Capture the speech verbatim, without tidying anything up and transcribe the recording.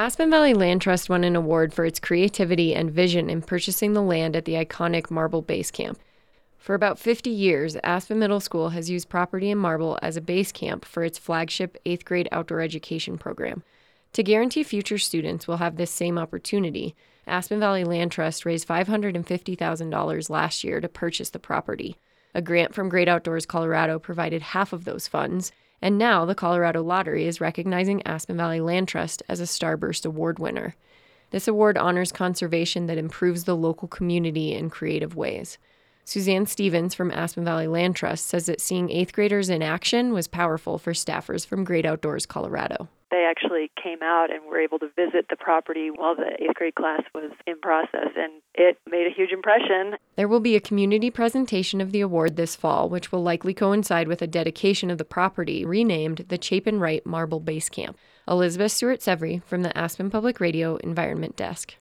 Aspen Valley Land Trust won an award for its creativity and vision in purchasing the land at the iconic Marble Base Camp. For about fifty years, Aspen Middle School has used property in Marble as a base camp for its flagship eighth grade outdoor education program. To guarantee future students will have this same opportunity, Aspen Valley Land Trust raised five hundred fifty thousand dollars last year to purchase the property. A grant from Great Outdoors Colorado provided half of those funds, and now the Colorado Lottery is recognizing Aspen Valley Land Trust as a Starburst Award winner. This award honors conservation that improves the local community in creative ways. Suzanne Stevens from Aspen Valley Land Trust says that seeing eighth graders in action was powerful for staffers from Great Outdoors Colorado. They actually came out and were able to visit the property while the eighth grade class was in process, and it made a huge impression. There will be a community presentation of the award this fall, which will likely coincide with a dedication of the property renamed the Chapin Wright Marble Base Camp. Elizabeth Stewart-Severi from the Aspen Public Radio Environment Desk.